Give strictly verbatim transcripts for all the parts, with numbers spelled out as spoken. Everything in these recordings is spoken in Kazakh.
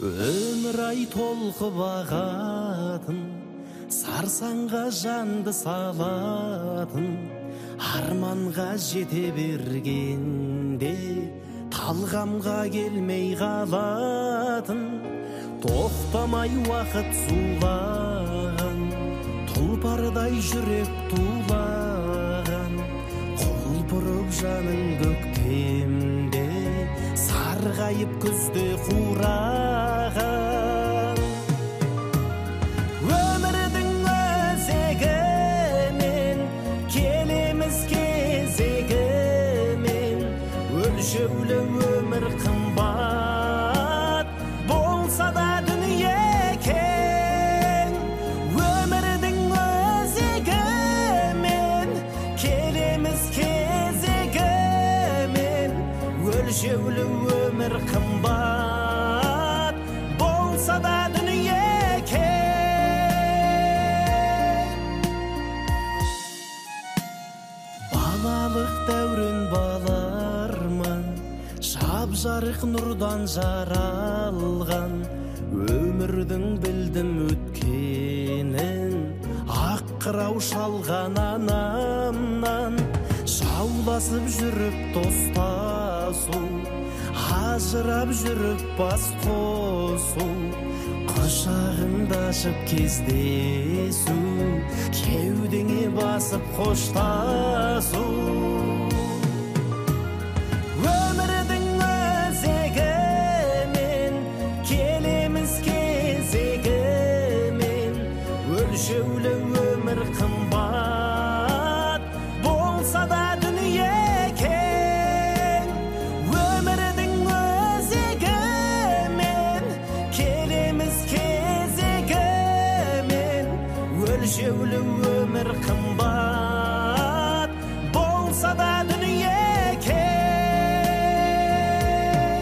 Өмір ай толқып ағатын, сарсаңға жанды салатын, арманға жете бергенде талғамға келмей қалатын. Тоқтамай уақыт сулаған, тұлпардай жүрек тулаған, құлпырып жаның көктемде, сарғайып күзде қураған. Өмірдің өзегімен келеміз кезегімен, өлшеулі өмір қымбат болса да дүние кең. Өмірдің өзегімен келеміз кезегімен, өлшеулі өмір қымбат болса да дүние кең. Балалық дәурен баларман, жап-жарық нұрдан жаралған, өмірдің білдім өткенін, ақ қырау шалған анамнан. Жауласып жүріп достасу, ажырап жүріп бас қосу, құшағыңды ашып кездесу, кеудеңе басып қоштасу. Өмірдің өзегімен келеміз кезегімен, өлшеулі өмір қымбат болса да дүние кең. Өмірдің өзегімен келеміз кезегімен, өлшеулі өмір қымбат болса да дүние кең.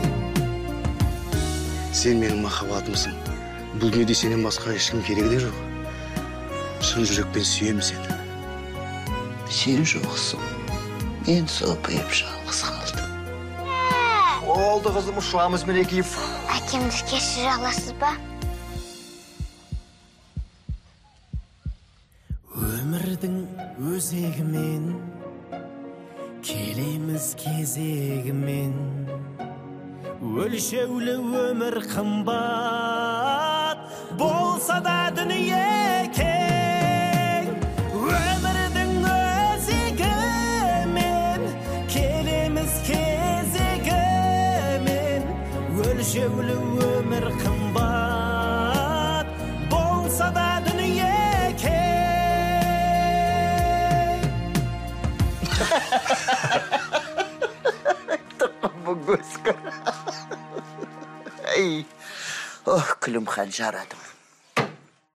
Сен менің махаббатымсың. Бұл дүниеде сенен басқа ешкім керек де жоқ. Шын жүрекпен сүйемін сені. Сен жоқсың. Мен сопиып жалғыз қалдым. Oldu kızım, uşağımız Melekiyif. Әкемді кешіре аласыз ба? Өмірдің өзегімен келеміз кезегімен, өлшеулі өмір қымбат болса да дүние кең. Өмірдің өзегімен келеміз кезегімен, өлшеулі өмір қымбат болса да дүние кең. Bu göz kara. Ey, oh külüm xanjaradım.